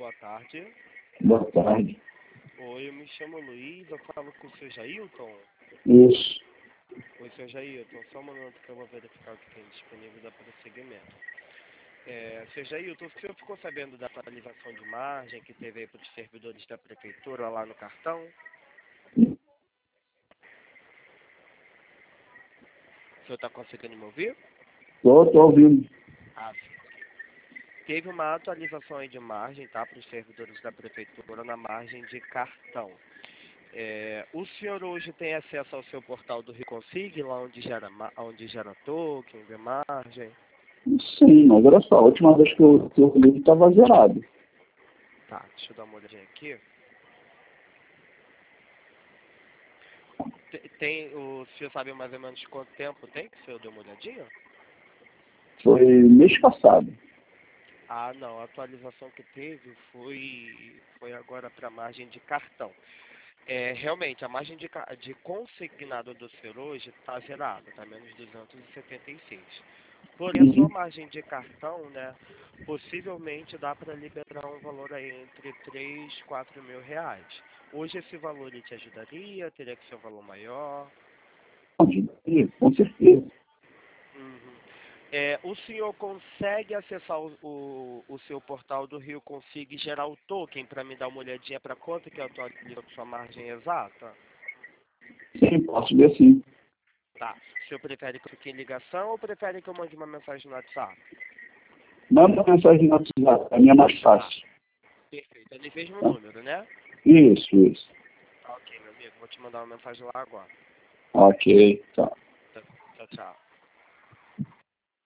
boa tarde. Boa tarde. Oi, eu me chamo Luiz, eu falo com o seu Jailton. Isso. Oi, seu Jailton, só um minuto que eu vou verificar o que tem disponível da prosseguimento. Seu Jailton, o senhor ficou sabendo da atualização de margem que teve aí para os servidores da prefeitura lá no cartão? O senhor está conseguindo me ouvir? Tô ouvindo. Ah, sim. Teve uma atualização aí de margem, tá, para os servidores da prefeitura na margem de cartão. O senhor hoje tem acesso ao seu portal do Reconsig, lá onde gera token, de margem? Sim, mas olha só, a última vez que eu li estava zerado. Tá, deixa eu dar uma olhadinha aqui. O senhor sabe mais ou menos quanto tempo tem que o senhor deu uma olhadinha? Foi mês passado. Ah, não, a atualização que teve foi agora para a margem de cartão. Realmente, a margem de consignado do senhor hoje está zerada, está menos 276. Porém, a sua margem de cartão, né, possivelmente dá para liberar um valor aí entre 3 e 4 mil reais. Hoje esse valor ele te ajudaria? Teria que ser um valor maior? Com certeza. Uhum. O senhor consegue acessar o seu portal do Rio Consigo e gerar o token para me dar uma olhadinha para quanto que atualiza a sua margem exata? Sim, posso ver sim. Tá. O senhor prefere que eu fique em ligação ou prefere que eu mande uma mensagem no WhatsApp? Manda mensagem no WhatsApp, a minha é mais Tá. fácil. Perfeito. É no mesmo Tá. número, né? Isso. Ok, meu amigo. Vou te mandar uma mensagem lá agora. Ok, tá. Tchau, tchau.